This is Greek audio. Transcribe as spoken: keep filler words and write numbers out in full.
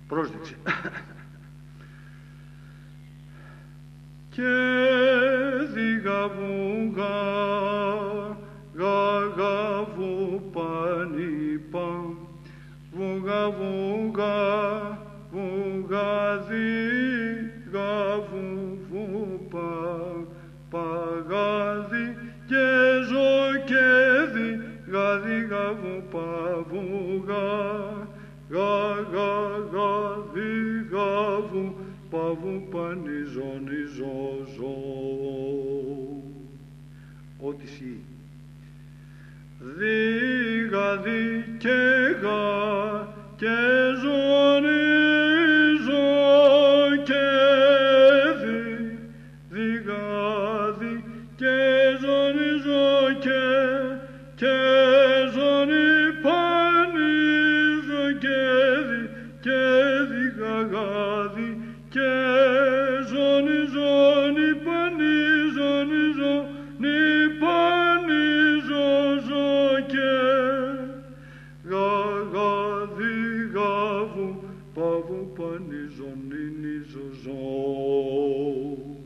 Πρόσδειξε. Και διγαβουγα, γαγαβου πανίπα, βουγα βουγα, βουγαδι, γαβου βουπα, παγαδι και ζωκέδι, γαδι γαβου παβουγα, γαγαγαδι γαβου παβου πανιζώνη ζωζω. Ό,τι σι. Δίγαδι και γα και ζωνίζο και δι, δίγαδι και ζωνίζο και, και ζωνί πανίζο και δι, και δίγαγαδι και ζωνίζο νι πανίζο νιζο, νι πανίζο ζω και γαγαδι γαβου παβου πανίζο νι νιζο ζω.